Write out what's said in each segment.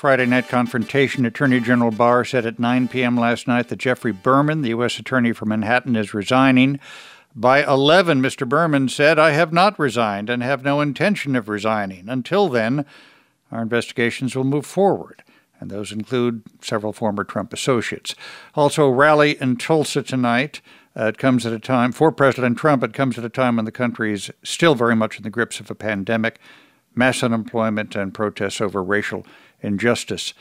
Friday night confrontation. Attorney General Barr said at 9 p.m. last night that Geoffrey Berman, the U.S. Attorney for Manhattan, is resigning. By 11, Mr. Berman said, "I have not resigned and have no intention of resigning. Until then, our investigations will move forward." And those include several former Trump associates. Also, a rally in Tulsa tonight. It comes at a time, for President Trump, it comes at a time when the country is still very much in the grips of a pandemic, mass unemployment, and protests over racial injustice.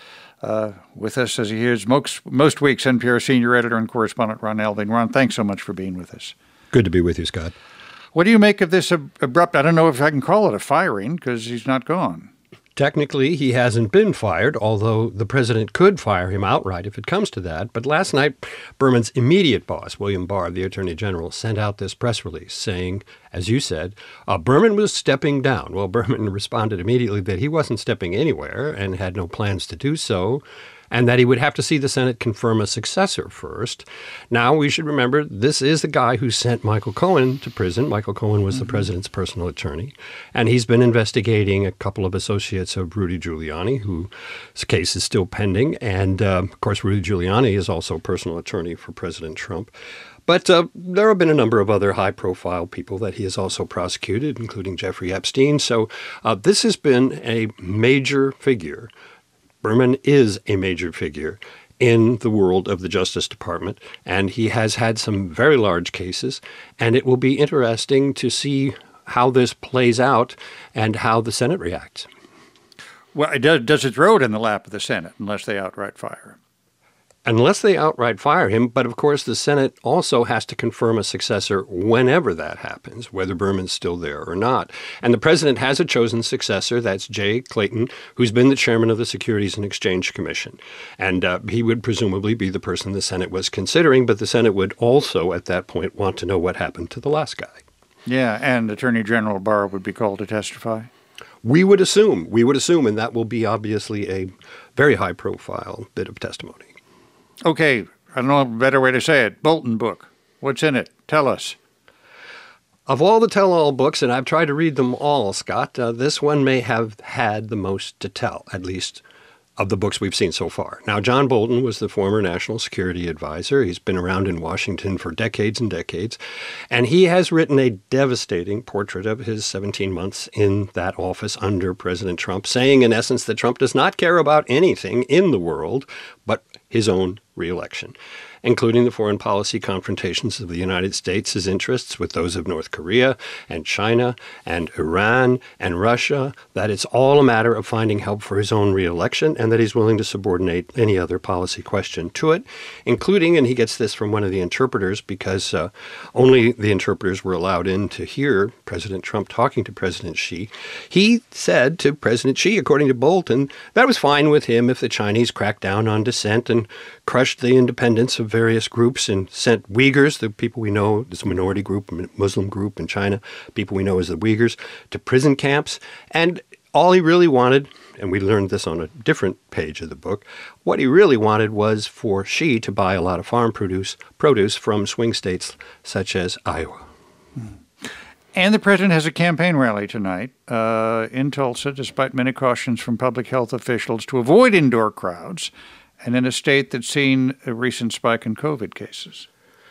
With us, as he hears most weeks, NPR senior editor and correspondent Ron Elving. Ron, thanks so much for being with us. Good to be with you, Scott. What do you make of this abrupt, I don't know if I can call it a firing, because he's not gone. Technically, he hasn't been fired, although the president could fire him outright if it comes to that. But last night, Berman's immediate boss, William Barr, the attorney general, sent out this press release saying, as you said, Berman was stepping down. Well, Berman responded immediately that he wasn't stepping anywhere and had no plans to do so, and that he would have to see the Senate confirm a successor first. Now, we should remember, this is the guy who sent Michael Cohen to prison. Michael Cohen was the president's personal attorney, and he's been investigating a couple of associates of Rudy Giuliani, whose case is still pending. And, of course, Rudy Giuliani is also personal attorney for President Trump. But there have been a number of other high-profile people that he has also prosecuted, including Jeffrey Epstein. So this has been a major figure. Berman is a major figure in the world of the Justice Department, and he has had some very large cases, and it will be interesting to see how this plays out and how the Senate reacts. Well, does it throw it in the lap of the Senate unless they outright fire him? Unless they outright fire him, but of course the Senate also has to confirm a successor whenever that happens, whether Berman's still there or not. And the president has a chosen successor, that's Jay Clayton, who's been the chairman of the Securities and Exchange Commission. And he would presumably be the person the Senate was considering, but the Senate would also at that point want to know what happened to the last guy. Yeah, and Attorney General Barr would be called to testify? We would assume, and that will be obviously a very high-profile bit of testimony. Okay, I don't know a better way to say it. Bolton book. What's in it? Tell us. Of all the tell-all books, and I've tried to read them all, Scott, this one may have had the most to tell, at least of the books we've seen so far. Now, John Bolton was the former National Security Advisor. He's been around in Washington for decades and decades, and he has written a devastating portrait of his 17 months in that office under President Trump, saying, in essence, that Trump does not care about anything in the world but his own re-election, including the foreign policy confrontations of the United States' interests with those of North Korea and China and Iran and Russia, that it's all a matter of finding help for his own re-election and that he's willing to subordinate any other policy question to it, including, and he gets this from one of the interpreters because only the interpreters were allowed in to hear President Trump talking to President Xi. He said to President Xi, according to Bolton, that was fine with him if the Chinese cracked down on dissent and crushed the independence of various groups and sent Uyghurs, the people we know, this minority group, Muslim group in China, people we know as the Uyghurs, to prison camps. And all he really wanted, and we learned this on a different page of the book, what he really wanted was for Xi to buy a lot of farm produce from swing states such as Iowa. And the president has a campaign rally tonight in Tulsa, despite many cautions from public health officials to avoid indoor crowds, and in a state that's seen a recent spike in COVID cases.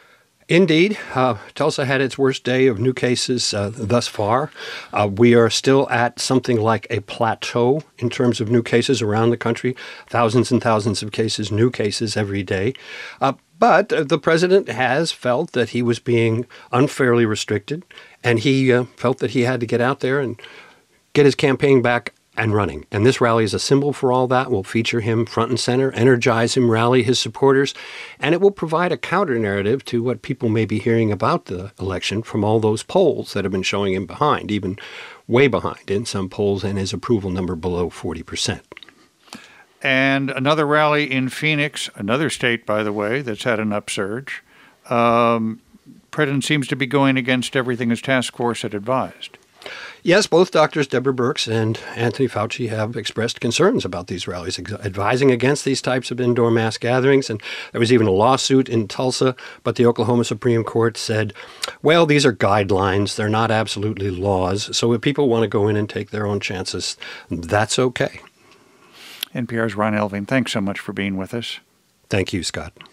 Indeed. Tulsa had its worst day of new cases thus far. We are still at something like a plateau in terms of new cases around the country, thousands and thousands of cases, new cases every day. But the president has felt that he was being unfairly restricted, and he felt that he had to get out there and get his campaign back and running. And this rally is a symbol for all that. Will feature him front and center, energize him, rally his supporters, and it will provide a counter-narrative to what people may be hearing about the election from all those polls that have been showing him behind, even way behind in some polls, and his approval number below 40%. And another rally in Phoenix, another state, by the way, that's had an upsurge. President seems to be going against everything his task force had advised. Yes, both Drs. Deborah Birx and Anthony Fauci have expressed concerns about these rallies, advising against these types of indoor mass gatherings. And there was even a lawsuit in Tulsa, but the Oklahoma Supreme Court said, well, these are guidelines. They're not absolutely laws. So if people want to go in and take their own chances, that's okay. NPR's Ron Elving, thanks so much for being with us. Thank you, Scott.